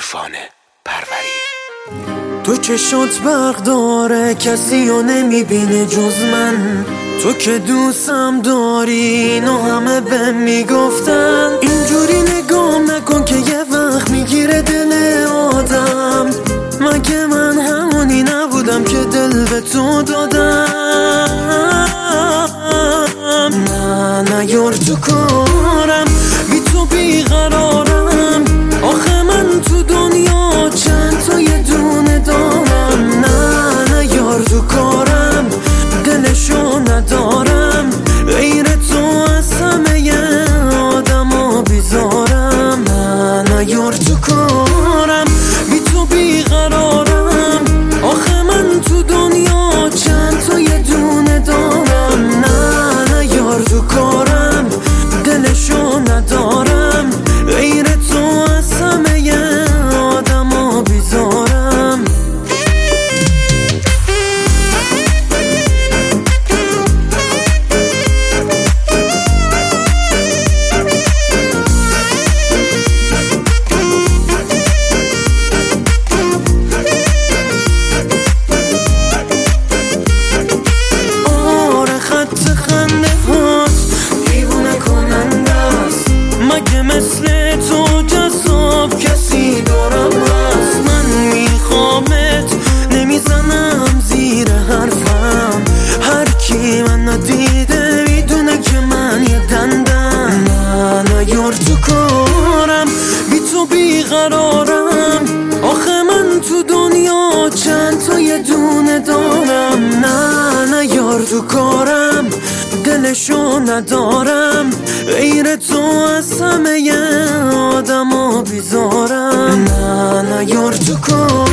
عرفان پروری. تو چشات برق داره، کسی رو نمیبینه جز من. تو که دوستم داری، اینو همه به میگفتن. اینجوری نگام نکن که یه وقت میگیره دل آدم. مگه من همونی نبودم که دل به تو دادم؟ نه یار تو کارم، بی تو بیقرارم. آخه من تو دنیا چند تا یه دونه دارم. نه یار تو کارم، دلشو ندارم. غیر تو از همه آدم ها بیزارم. نه یار تو کارم، بی تو بیقرارم. آخه من تو دنیا چند تا یه دونه دارم. نه یار تو کارم، دلشو ندارم. غیر تو از همه آدم ها بیزارم. مگه مثل تو جذاب کسی دارم هست؟ من میخوامت، نمیزنم زیر حرفم. هر کی من ندیده میدونه که من یه دندم. نه یار تو کارم، بی تو بیقرارم. آخه من تو دنیا چند تا یه دونه دارم. نه یار تو کارم، دلشو ندارم. غیر تو از همه آدم ها بیزارم. نه یار تو کارم.